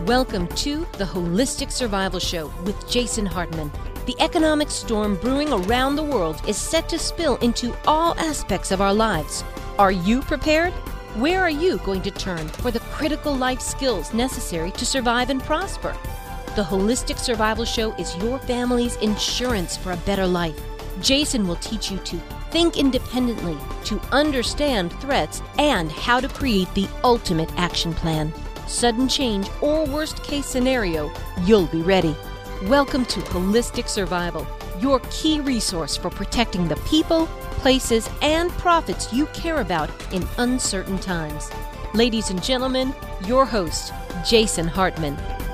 Welcome to the Holistic Survival Show with Jason Hartman. The economic storm brewing around the world is set to spill into all aspects of our lives. Are you prepared? Where are you going to turn for the critical life skills necessary to survive and prosper? The Holistic Survival Show is your family's insurance for a better life. Jason will teach you to think independently, to understand threats, and how to create the ultimate action plan. Sudden change or worst case scenario, you'll be ready. Welcome to Holistic Survival, your key resource for protecting the people, places, and profits you care about in uncertain times. Ladies and gentlemen, your host, Jason Hartman.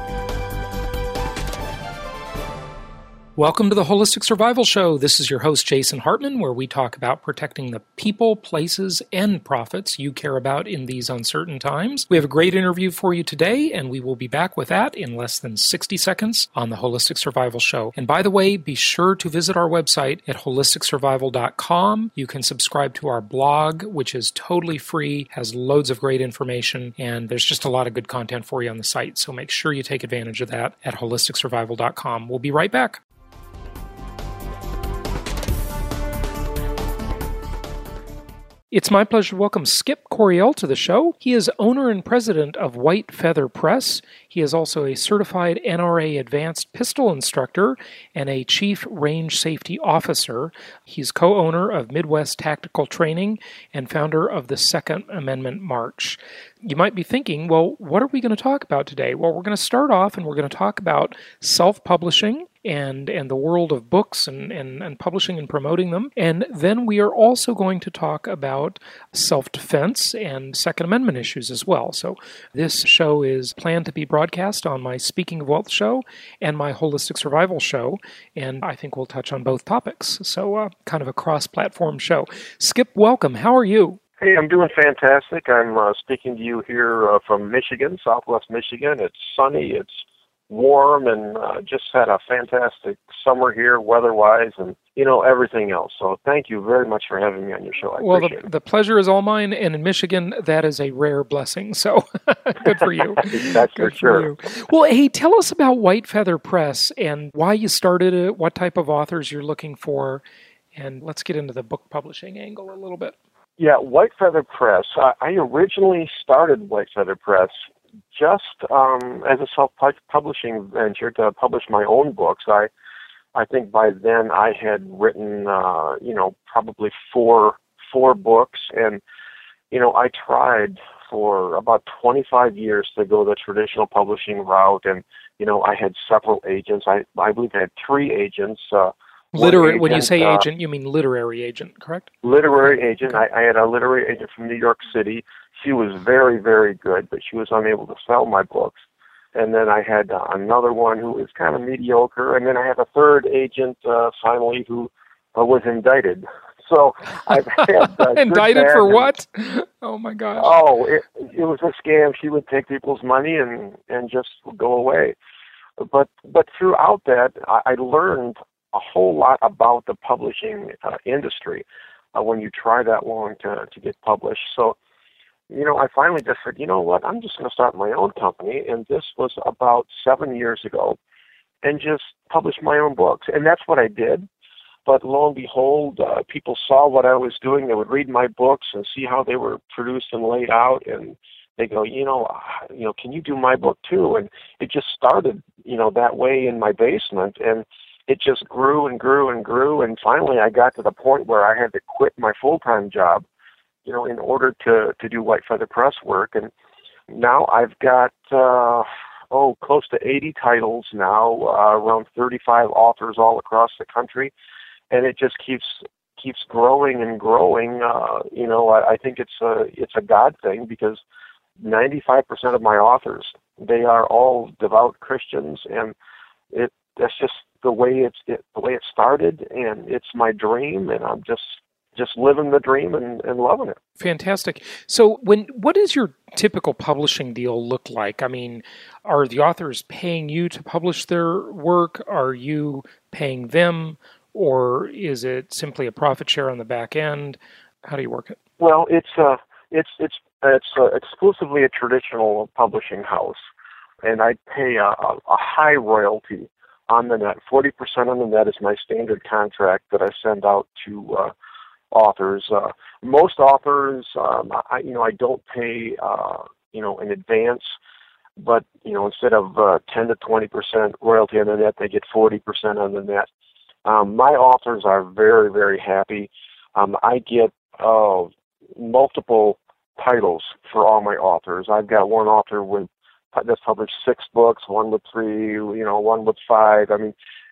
Welcome to the Holistic Survival Show. This is your host, Jason Hartman, where we talk about protecting the people, places, and profits you care about in these uncertain times. We have a great interview for you today, and we will be back with that in less than 60 seconds on the Holistic Survival Show. And by the way, be sure to visit our website at holisticsurvival.com. You can subscribe to our blog, which is totally free, has loads of great information, and there's just a lot of good content for you on the site. So make sure you take advantage of that at holisticsurvival.com. We'll be right back. It's my pleasure to welcome Skip Coryell to the show. He is owner and president of White Feather Press. He is also a certified NRA advanced pistol instructor and a chief range safety officer. He's co-owner of Midwest Tactical Training and founder of the Second Amendment March. You might be thinking, well, what are we going to talk about today? Well, we're going to start off and we're going to talk about self-publishing and the world of books and publishing and promoting them. And then we are also going to talk about self-defense and Second Amendment issues as well. So this show is planned to be broadcast on my Speaking of Wealth show and my Holistic Survival show, and I think we'll touch on both topics. So kind of a cross-platform show. Skip, welcome. How are you? Hey, I'm doing fantastic. I'm speaking to you here from Michigan, Southwest Michigan. It's sunny, it's warm, and just had a fantastic summer here weather-wise and, everything else. So thank you very much for having me on your show. I appreciate it. The pleasure is all mine, and in Michigan, that is a rare blessing. So good for you. That's good for sure. Well, hey, tell us about White Feather Press and why you started it, what type of authors you're looking for, and let's get into the book publishing angle a little bit. Yeah, White Feather Press. I originally started White Feather Press just as a self-publishing venture to publish my own books. I think by then I had written, probably four books, and I tried for about 25 years to go the traditional publishing route, and I had several agents. I believe I had three agents. When you say agent, you mean literary agent, correct? Literary agent. I had a literary agent from New York City. She was very, very good, but she was unable to sell my books. And then I had another one who was kind of mediocre. And then I had a third agent, finally, who was indicted. So I've had... indicted for what? Oh, my gosh. Oh, it was a scam. She would take people's money and just go away. But throughout that, I learned a whole lot about the publishing industry when you try that long to get published. So, I finally just said, you know what, I'm just going to start my own company. And this was about 7 years ago, and just publish my own books. And that's what I did. But lo and behold, people saw what I was doing. They would read my books and see how they were produced and laid out. And they go, can you do my book too? And it just started, that way in my basement. And it just grew and grew and grew, and finally I got to the point where I had to quit my full-time job, in order to do White Feather Press work. And now I've got, close to 80 titles now, around 35 authors all across the country, and it just keeps growing and growing. I think it's a God thing, because 95% of my authors, they are all devout Christians, and that's just the way it started, and it's my dream, and I'm just living the dream and loving it. Fantastic. So what does your typical publishing deal look like? I mean, are the authors paying you to publish their work? Are you paying them? Or is it simply a profit share on the back end? How do you work it? Well, it's exclusively a traditional publishing house. and I pay a high royalty on the net. 40% on the net is my standard contract that I send out to authors. Most authors, I don't pay, in advance, but instead of 10 to 20% royalty on the net, they get 40% on the net. My authors are very, very happy. I get multiple titles for all my authors. I've got one author that's published 6 books, one with 3, one with 5. I mean,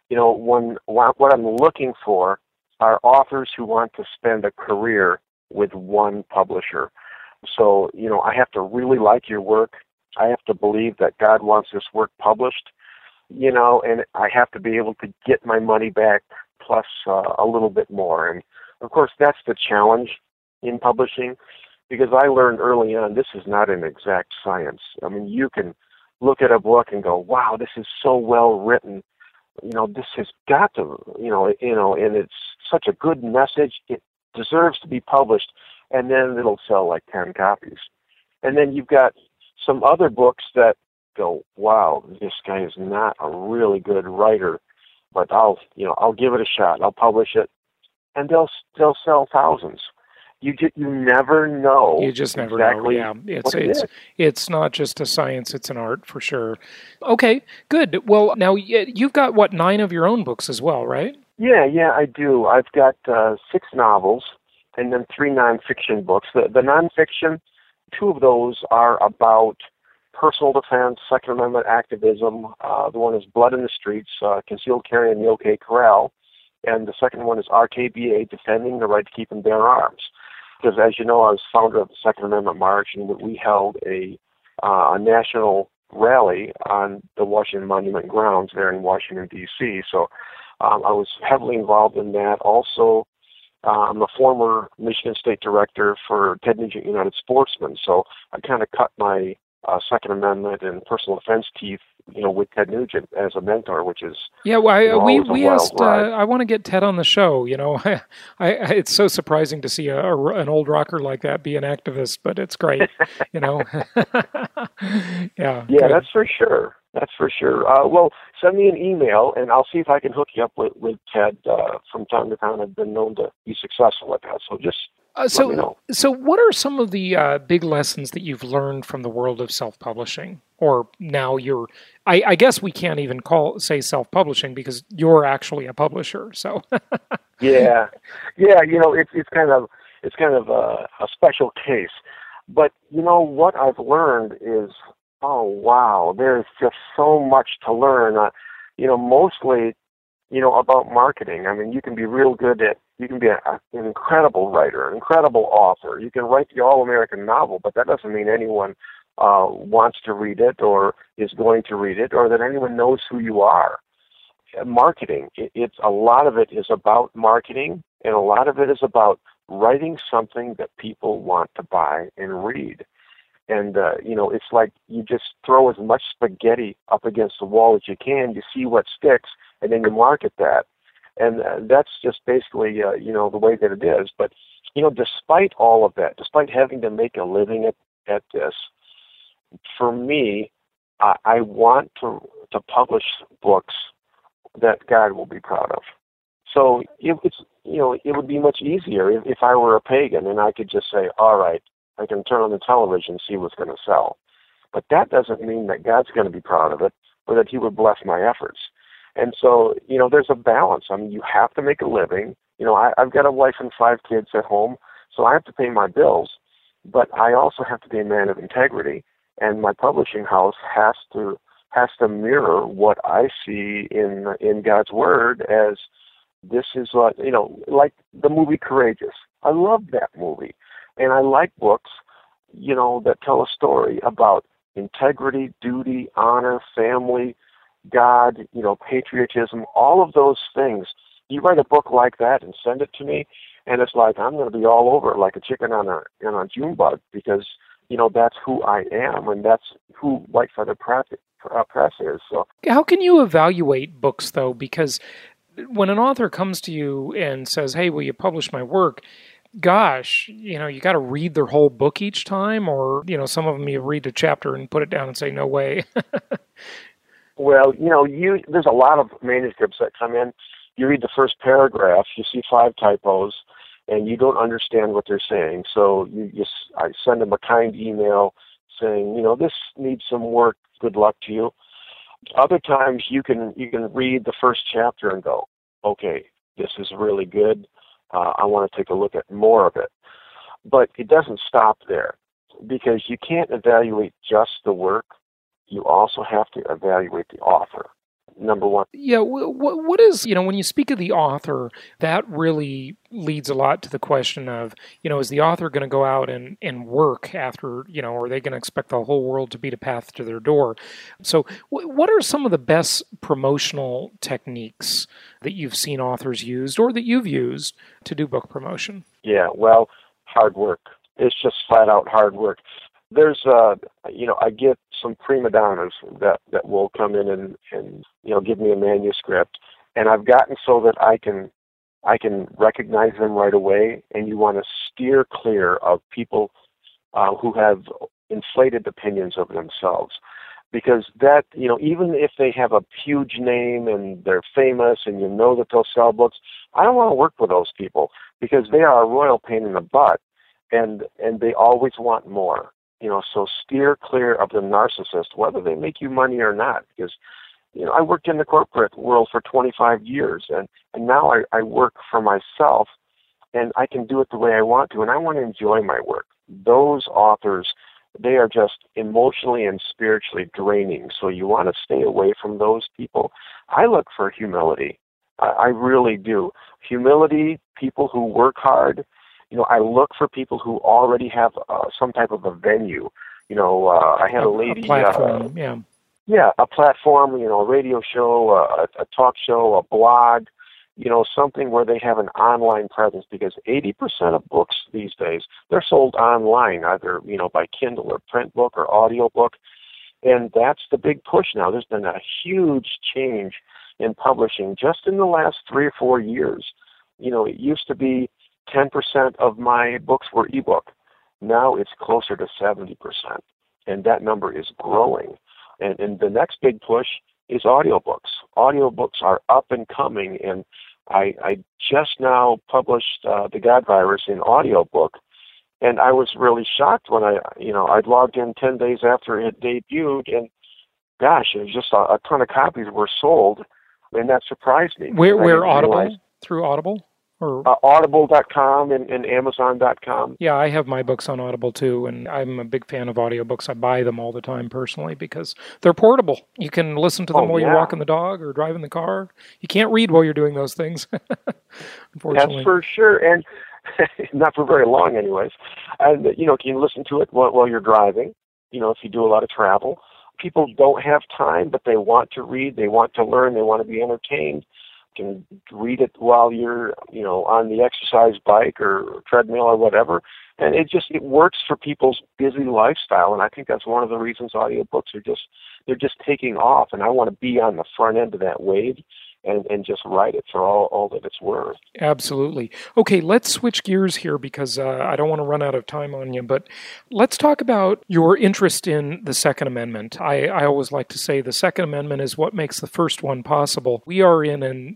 what I'm looking for are authors who want to spend a career with one publisher. So, I have to really like your work. I have to believe that God wants this work published, and I have to be able to get my money back plus a little bit more. And, of course, that's the challenge in publishing, because I learned early on this is not an exact science. I mean, you can look at a book and go, wow, this is so well written. This has got to, and it's such a good message. It deserves to be published. And then it'll sell like 10 copies. And then you've got some other books that go, wow, this guy is not a really good writer, but I'll give it a shot. I'll publish it. And they'll sell thousands. You never know. You just never exactly know. Yeah, it's not just a science; it's an art for sure. Okay, good. Well, now you've got 9 of your own books as well, right? Yeah, I do. I've got 6 novels and then 3 nonfiction books. The nonfiction, 2 of those are about personal defense, Second Amendment activism. The one is Blood in the Streets, Concealed Carry in the OK Corral, and the second one is RKBA, Defending the Right to Keep and Bear Arms. Because, as you know, I was founder of the Second Amendment March, and we held a national rally on the Washington Monument grounds there in Washington, D.C. So I was heavily involved in that. Also, I'm a former Michigan State Director for Ted Nugent United Sportsmen, so I kind of cut my Second Amendment and personal defense teeth, with Ted Nugent as a mentor, which is we asked. I want to get Ted on the show. It's so surprising to see an old rocker like that be an activist, but it's great. Yeah, that's for sure. That's for sure. Well, send me an email, and I'll see if I can hook you up with Ted from time to time. I've been known to be successful at that, so just let me know. So what are some of the big lessons that you've learned from the world of self-publishing? Or now I guess we can't even say self-publishing because you're actually a publisher. So yeah, it's kind of a special case. But what I've learned is, oh wow, there's just so much to learn. Mostly, about marketing. I mean, you can be real good you can be an incredible writer, an incredible author. You can write the all-American novel, but that doesn't mean anyone wants to read it or is going to read it or that anyone knows who you are. Marketing, a lot of it is about marketing, and a lot of it is about writing something that people want to buy and read. And, it's like you just throw as much spaghetti up against the wall as you can, you see what sticks, and then you market that. And that's just basically, the way that it is. But, despite all of that, despite having to make a living at this, for me, I want to publish books that God will be proud of. So it would be much easier if I were a pagan and I could just say, all right, I can turn on the television and see what's going to sell. But that doesn't mean that God's going to be proud of it or that he would bless my efforts. And so, there's a balance. I mean, you have to make a living. I've got a wife and 5 kids at home, so I have to pay my bills. But I also have to be a man of integrity, and my publishing house has to mirror what I see in God's Word as this is what, like the movie Courageous. I love that movie. And I like books, that tell a story about integrity, duty, honor, family, God, patriotism, all of those things. You write a book like that and send it to me, and it's like I'm going to be all over it like a chicken on a June bug because, that's who I am, and that's who White Feather Press is. So, how can you evaluate books, though? Because when an author comes to you and says, hey, will you publish my work? Gosh, you got to read their whole book each time, or, some of them you read a chapter and put it down and say, no way. Well, there's a lot of manuscripts that come in. You read the first paragraph, you see 5 typos, and you don't understand what they're saying. So I send them a kind email saying, this needs some work. Good luck to you. Other times you can read the first chapter and go, okay, this is really good. I want to take a look at more of it. But it doesn't stop there, because you can't evaluate just the work. You also have to evaluate the author. Number one. Yeah, what is, when you speak of the author, that really leads a lot to the question of, is the author going to go out and work after, or are they going to expect the whole world to beat a path to their door? So what are some of the best promotional techniques that you've seen authors used or that you've used to do book promotion? Yeah, well, hard work. It's just flat out hard work. There's, I get some prima donnas that will come in and give me a manuscript, and I've gotten so that I can recognize them right away. And you want to steer clear of people who have inflated opinions of themselves, because that, even if they have a huge name and they're famous and that they'll sell books, I don't want to work with those people, because they are a royal pain in the butt, and they always want more. So steer clear of the narcissist, whether they make you money or not, because, I worked in the corporate world for 25 years, and now I work for myself, and I can do it the way I want to, and I want to enjoy my work. Those authors, they are just emotionally and spiritually draining, so you want to stay away from those people. I look for humility. I really do. Humility, people who work hard. I look for people who already have some type of a venue. I had a lady... A platform, yeah. Yeah, a platform, a radio show, a talk show, a blog, something where they have an online presence, because 80% of books these days, they're sold online, either, by Kindle or print book or audio book. And that's the big push now. There's been a huge change in publishing just in the last 3 or 4 years. It used to be 10% of my books were ebook. Now it's closer to 70%, and that number is growing. And the next big push is audiobooks. Audiobooks are up and coming, and I just now published The God Virus in audiobook, and I was really shocked when I'd logged in 10 days after it debuted, and gosh, it was just a ton of copies were sold, and that surprised me. Where Audible? Through Audible? Audible.com and Amazon.com. Yeah, I have my books on Audible too, and I'm a big fan of audiobooks. I buy them all the time personally because they're portable. You can listen to them while you're walking the dog or driving the car. You can't read while you're doing those things, unfortunately. That's for sure, and not for very long anyways. And, you can listen to it while you're driving, if you do a lot of travel. People don't have time, but they want to read, they want to learn, they want to be entertained. Can read it while you're, on the exercise bike or treadmill or whatever. And it works for people's busy lifestyle. And I think that's one of the reasons audiobooks they're just taking off. And I want to be on the front end of that wave and just write it for all that it's worth. Absolutely. Okay, let's switch gears here because I don't want to run out of time on you, but let's talk about your interest in the Second Amendment. I always like to say the Second Amendment is what makes the first one possible. We are in an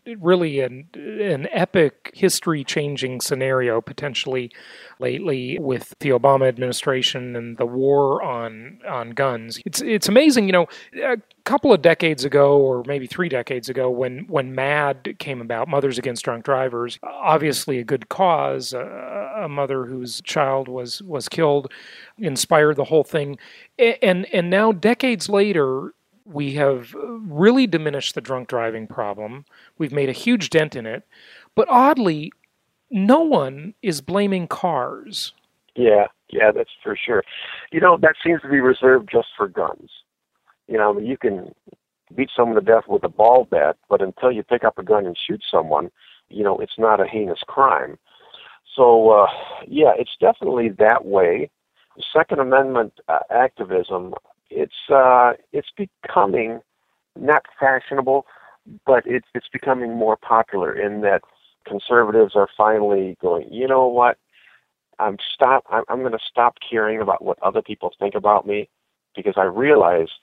epic history-changing scenario potentially lately with the Obama administration and the war on guns. It's amazing, a couple of decades ago, or maybe 3 decades ago, when MADD came about, Mothers Against Drunk Drivers, obviously a good cause, a mother whose child was killed, inspired the whole thing. And now, decades later, we have really diminished the drunk driving problem. We've made a huge dent in it. But oddly, no one is blaming cars. Yeah, that's for sure. That seems to be reserved just for guns. You can beat someone to death with a ball bat, but until you pick up a gun and shoot someone, it's not a heinous crime. So, it's definitely that way. Second Amendment activism, it's becoming not fashionable, but it's becoming more popular in that conservatives are finally going, you know what, I'm going to stop caring about what other people think about me, because I realize that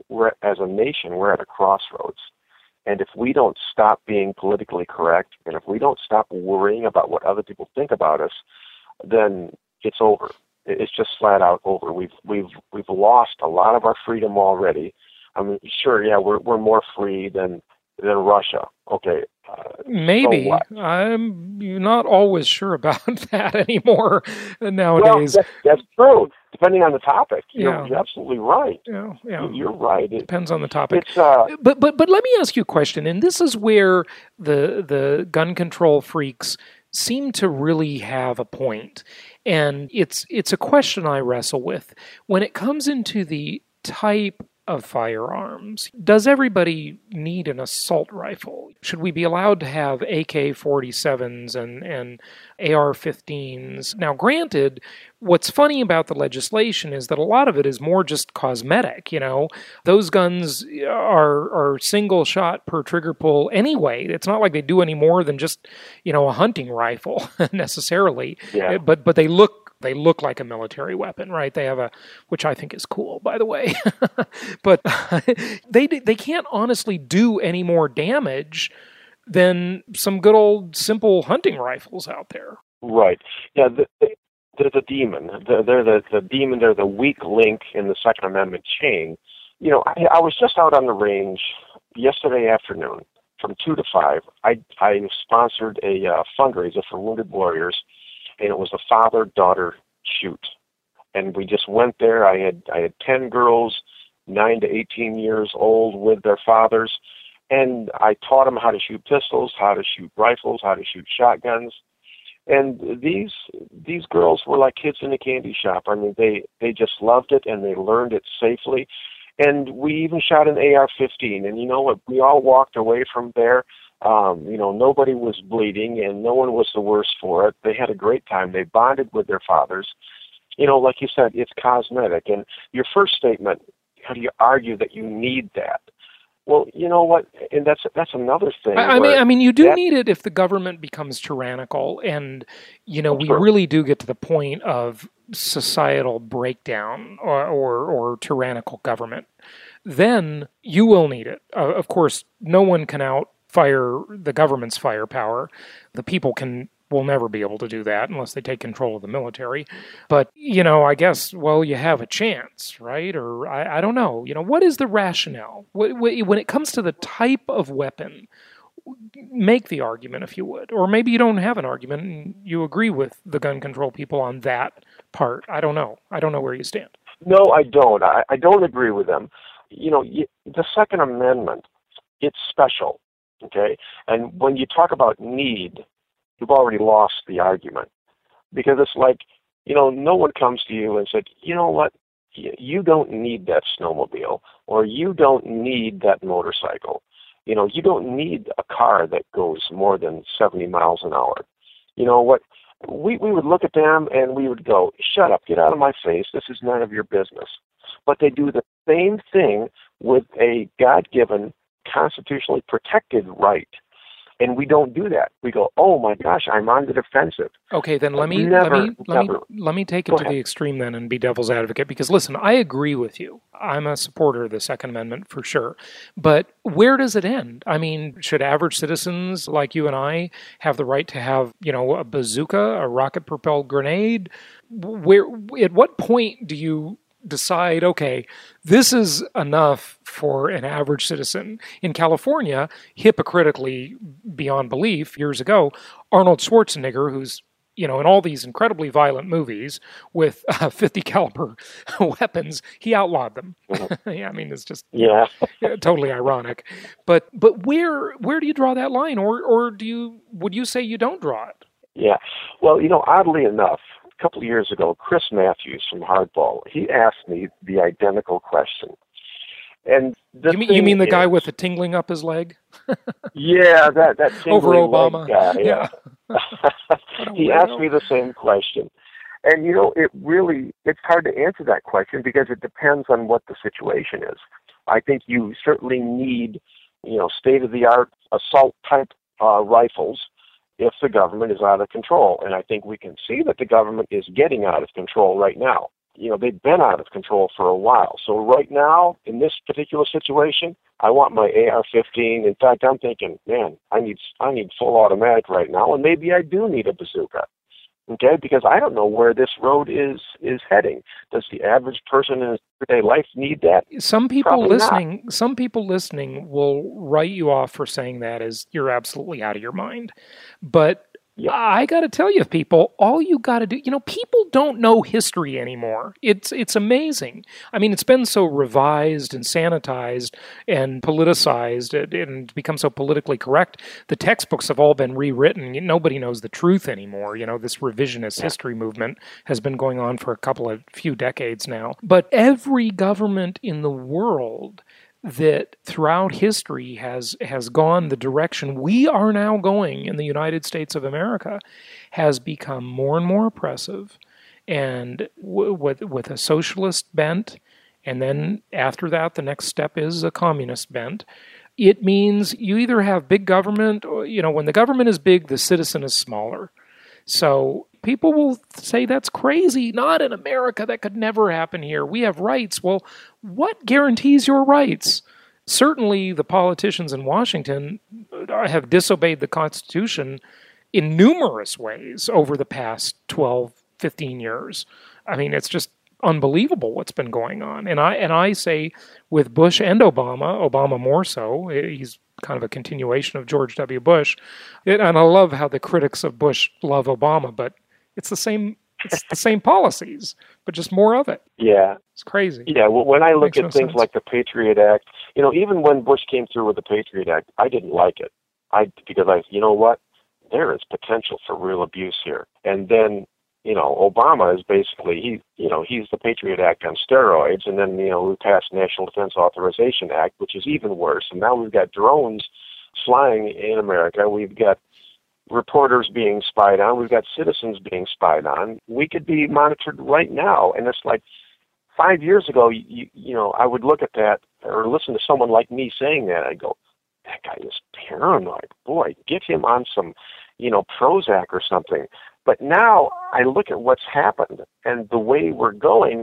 as a nation, we're at a crossroads. And if we don't stop being politically correct, and if we don't stop worrying about what other people think about us, then it's over. It's just flat out over. We've lost a lot of our freedom already. I mean, sure, yeah, we're more free than Russia. Okay. Maybe. So I'm not always sure about that anymore nowadays. Well, that's true. Depending on the topic, Yeah. you're absolutely right. Yeah. You're right. Depends on the topic. It's But let me ask you a question, and this is where the gun control freaks seem to really have a point, and it's a question I wrestle with when it comes into the type of firearms. Does everybody need an assault rifle? Should we be allowed to have AK-47s and AR-15s? Now, granted, what's funny about the legislation is that a lot of it is more just cosmetic, you know. Those guns are single shot per trigger pull anyway. It's not like they do any more than just, you know, a hunting rifle necessarily. Yeah. But they look like a military weapon, right? They have which I think is cool, by the way. But they can't honestly do any more damage than some good old simple hunting rifles out there. right. Yeah, they're the demon. They're the demon. They're the weak link in the Second Amendment chain. You know, I was just out on the range yesterday afternoon from 2 to 5. I sponsored a fundraiser for wounded warriors, and it was a father-daughter shoot. And we just went there. I had 10 girls, 9 to 18 years old, with their fathers, and I taught them how to shoot pistols, how to shoot rifles, how to shoot shotguns. And these girls were like kids in a candy shop. I mean, they just loved it, and they learned it safely. And we even shot an AR-15. And you know what? We all walked away from there. You know, nobody was bleeding, and no one was the worse for it. They had a great time. They bonded with their fathers. You know, like you said, it's cosmetic. And your first statement, how do you argue that you need that? Well, you know what? And that's another thing. I mean, you do need it if the government becomes tyrannical, and you know, we really do get to the point of societal breakdown or tyrannical government. Then you will need it. Of course, no one can outfire the government's firepower. The people will never be able to do that unless they take control of the military. But, you know, I guess, well, you have a chance, right? Or I don't know. You know, what is the rationale? When it comes to the type of weapon, make the argument if you would. Or maybe you don't have an argument and you agree with the gun control people on that part. I don't know. I don't know where you stand. No, I don't. I don't agree with them. You know, the Second Amendment, it's special, okay? And when you talk about need, you've already lost the argument, because it's like, you know, no one comes to you and said, you know what, you don't need that snowmobile, or you don't need that motorcycle. You know, you don't need a car that goes more than 70 miles an hour. You know what, we would look at them and we would go, shut up, get out of my face, this is none of your business. But they do the same thing with a God-given, constitutionally protected right. And we don't do that. We go, oh my gosh, I'm on the defensive. Okay, then let me take it to the extreme then and be devil's advocate, because listen, I agree with you. I'm a supporter of the Second Amendment for sure. But where does it end? I mean, should average citizens like you and I have the right to have, you know, a bazooka, a rocket-propelled grenade? At what point do you decide, okay, this is enough for an average citizen? In California, hypocritically beyond belief, years ago, Arnold Schwarzenegger, who's, you know, in all these incredibly violent movies with 50 caliber weapons, he outlawed them. Yeah, I mean, it's just totally ironic. But where do you draw that line, or would you say you don't draw it? Yeah, well, you know, oddly enough, a couple of years ago, Chris Matthews from Hardball, he asked me the identical question. And you mean the guy with the tingling up his leg? Yeah, that tingling over Obama leg guy. Yeah. He asked me the same question. And, you know, it's hard to answer that question because it depends on what the situation is. I think you certainly need, you know, state-of-the-art assault-type rifles if the government is out of control. And I think we can see that the government is getting out of control right now. they've been out of control for a while. So right now, in this particular situation, I want my AR-15. In fact, I'm thinking, man, I need full automatic right now, and maybe I do need a bazooka. Okay, because I don't know where this road is heading. Does the average person in his everyday life need that? Some people Probably listening, not. some people listening will write you off for saying that as you're absolutely out of your mind. But Yep. I got to tell you, people, all you got to do, people don't know history anymore. It's amazing. I mean, it's been so revised and sanitized and politicized and become so politically correct. The textbooks have all been rewritten. Nobody knows the truth anymore. This revisionist history movement has been going on for a few decades now. But every government in the world that throughout history has gone the direction we are now going in the United States of America has become more and more oppressive and with a socialist bent, and then after that the next step is a communist bent. It means you either have big government or, when the government is big, the citizen is smaller. So people will say that's crazy. Not in America. That could never happen here. We have rights. Well, what guarantees your rights? Certainly the politicians in Washington have disobeyed the Constitution in numerous ways over the past 12, 15 years. I mean, it's just unbelievable what's been going on. And I say with Bush and Obama more so, he's kind of a continuation of George W. Bush. And I love how the critics of Bush love Obama, but it's the same policies, but just more of it. Yeah. It's crazy. Yeah, well, when I look at things sense. like the Patriot Act, even when Bush came through with the Patriot Act, I didn't like it. Because you know what? There is potential for real abuse here. And then, Obama is basically, he's the Patriot Act on steroids. And then, we passed National Defense Authorization Act, which is even worse. And now we've got drones flying in America. We've got reporters being spied on. We've got citizens being spied on. We could be monitored right now. And it's like 5 years ago, I would look at that or listen to someone like me saying that. I'd go, that guy is paranoid. Boy, get him on some, Prozac or something. But now I look at what's happened and the way we're going,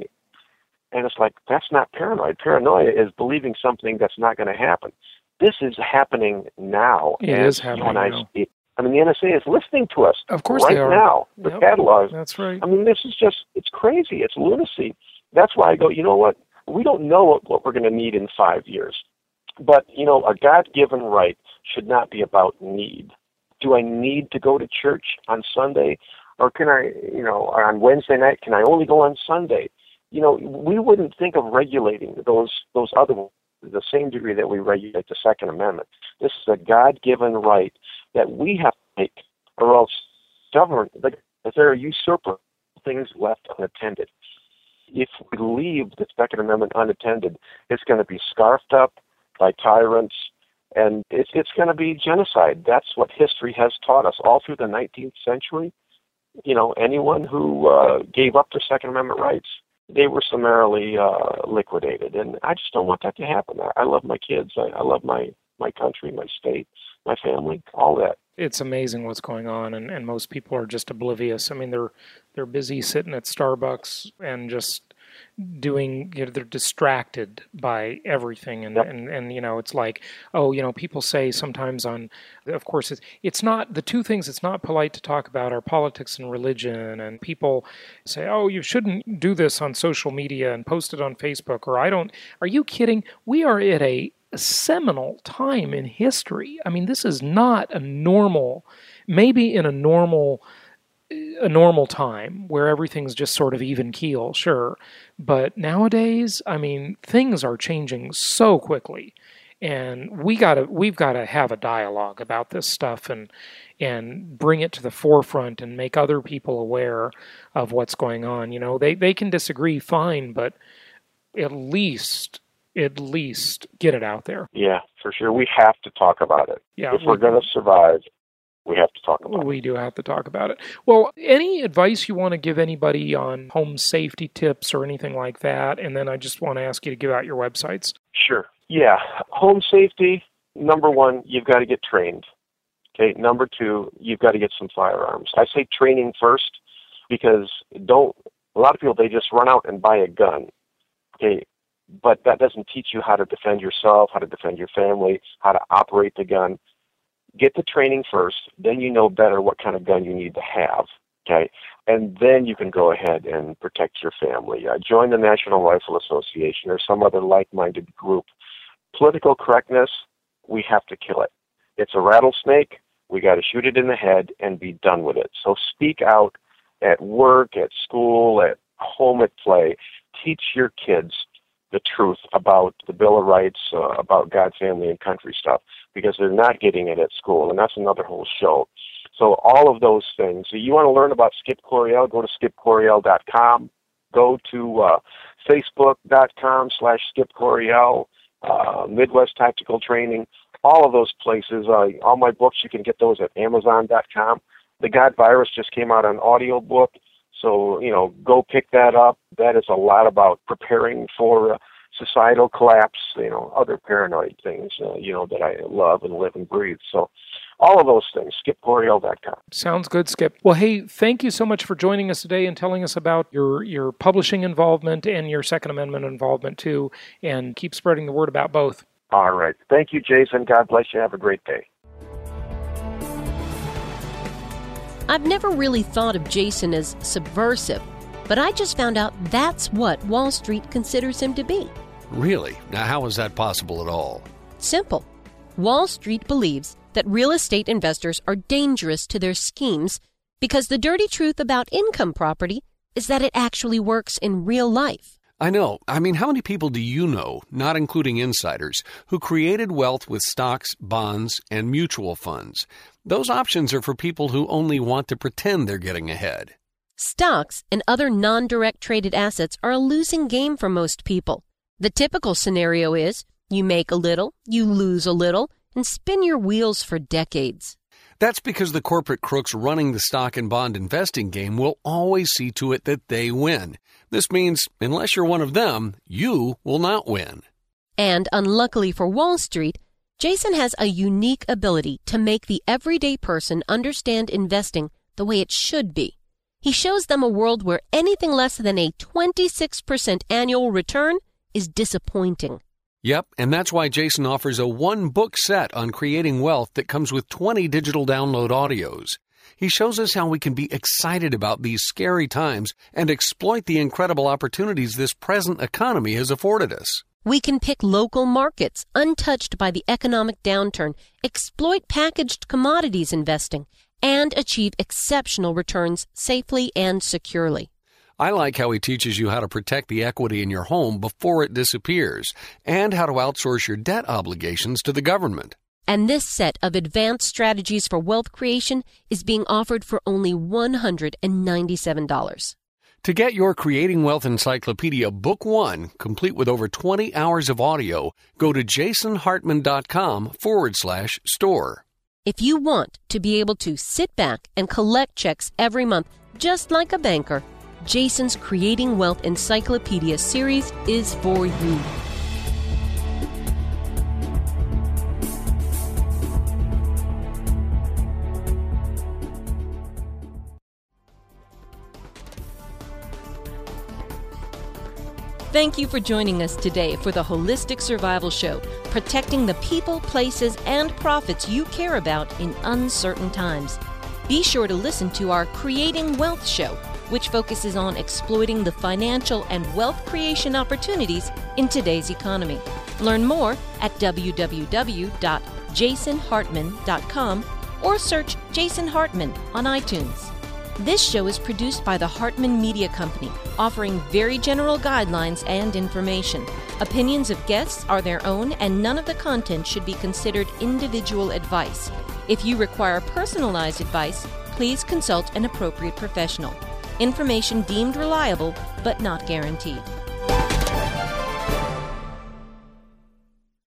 and it's like, that's not paranoid. Paranoia is believing something that's not going to happen. This is happening now. It is happening now. The NSA is listening to us of course right they are. now. The catalogs. That's right. This is just, it's crazy. It's lunacy. That's why I go, you know what? We don't know what we're going to need in 5 years. But, a God-given right should not be about need. Do I need to go to church on Sunday? Or can I, or on Wednesday night, can I only go on Sunday? We wouldn't think of regulating those other ones to the same degree that we regulate the Second Amendment. This is a God-given right that we have to take, or else government, if there are usurper things left unattended. If we leave the Second Amendment unattended, it's going to be scarfed up by tyrants, and it's going to be genocide. That's what history has taught us all through the 19th century. Anyone who gave up their Second Amendment rights, they were summarily liquidated. And I just don't want that to happen. I love my kids. I love my country, my state, my family, all that. It's amazing what's going on, and most people are just oblivious. I mean, they're busy sitting at Starbucks and just doing, they're distracted by everything. And, Yep. and it's like, people say sometimes of course, it's not, the two things it's not polite to talk about are politics and religion. And people say, you shouldn't do this on social media and post it on Facebook, or are you kidding? We are at a seminal time in history. I mean, this is not maybe in a normal time where everything's just sort of even keel, sure. But nowadays, I mean, things are changing so quickly. And we've got to have a dialogue about this stuff and bring it to the forefront and make other people aware of what's going on. They can disagree, fine, but at least get it out there. Yeah, for sure. We have to talk about it. Yeah, if we're going to survive, we have to talk about it. We do have to talk about it. Well, any advice you want to give anybody on home safety tips or anything like that? And then I just want to ask you to give out your websites. Sure. Yeah. Home safety, number one, you've got to get trained. Okay. Number two, you've got to get some firearms. I say training first because don't A lot of people, they just run out and buy a gun. Okay, but that doesn't teach you how to defend yourself, how to defend your family, how to operate the gun. Get the training first, then you know better what kind of gun you need to have. Okay, and then you can go ahead and protect your family. Join the National Rifle Association or some other like-minded group. Political correctness, we have to kill it. It's a rattlesnake. We got to shoot it in the head and be done with it. So speak out at work, at school, at home, at play. Teach your kids the truth about the Bill of Rights, about God, family, and country stuff, because they're not getting it at school, and that's another whole show. So all of those things. So you want to learn about Skip Coryell, go to skipcoryell.com. Go to facebook.com/Skip Coryell, Midwest Tactical Training, all of those places. All my books, you can get those at amazon.com. The God Virus just came out on audiobook. So, go pick that up. That is a lot about preparing for societal collapse, other paranoid things, that I love and live and breathe. So all of those things, skipcoryell.com. Sounds good, Skip. Well, hey, thank you so much for joining us today and telling us about your publishing involvement and your Second Amendment involvement, too, and keep spreading the word about both. All right. Thank you, Jason. God bless you. Have a great day. I've never really thought of Jason as subversive, but I just found out that's what Wall Street considers him to be. Really? Now, how is that possible at all? Simple. Wall Street believes that real estate investors are dangerous to their schemes because the dirty truth about income property is that it actually works in real life. I know. I mean, how many people do you know, not including insiders, who created wealth with stocks, bonds, and mutual funds? Those options are for people who only want to pretend they're getting ahead. Stocks and other non-direct traded assets are a losing game for most people. The typical scenario is you make a little, you lose a little, and spin your wheels for decades. That's because the corporate crooks running the stock and bond investing game will always see to it that they win. This means, unless you're one of them, you will not win. And unluckily for Wall Street, Jason has a unique ability to make the everyday person understand investing the way it should be. He shows them a world where anything less than a 26% annual return is disappointing. Yep, and that's why Jason offers a one-book set on creating wealth that comes with 20 digital download audios. He shows us how we can be excited about these scary times and exploit the incredible opportunities this present economy has afforded us. We can pick local markets untouched by the economic downturn, exploit packaged commodities investing, and achieve exceptional returns safely and securely. I like how he teaches you how to protect the equity in your home before it disappears and how to outsource your debt obligations to the government. And this set of advanced strategies for wealth creation is being offered for only $197. To get your Creating Wealth Encyclopedia Book 1, complete with over 20 hours of audio, go to jasonhartman.com/store. If you want to be able to sit back and collect checks every month, just like a banker, Jason's Creating Wealth Encyclopedia series is for you. Thank you for joining us today for the Holistic Survival Show, protecting the people, places, and profits you care about in uncertain times. Be sure to listen to our Creating Wealth show, which focuses on exploiting the financial and wealth creation opportunities in today's economy. Learn more at www.jasonhartman.com or search Jason Hartman on iTunes. This show is produced by the Hartman Media Company, offering very general guidelines and information. Opinions of guests are their own, and none of the content should be considered individual advice. If you require personalized advice, please consult an appropriate professional. Information deemed reliable, but not guaranteed.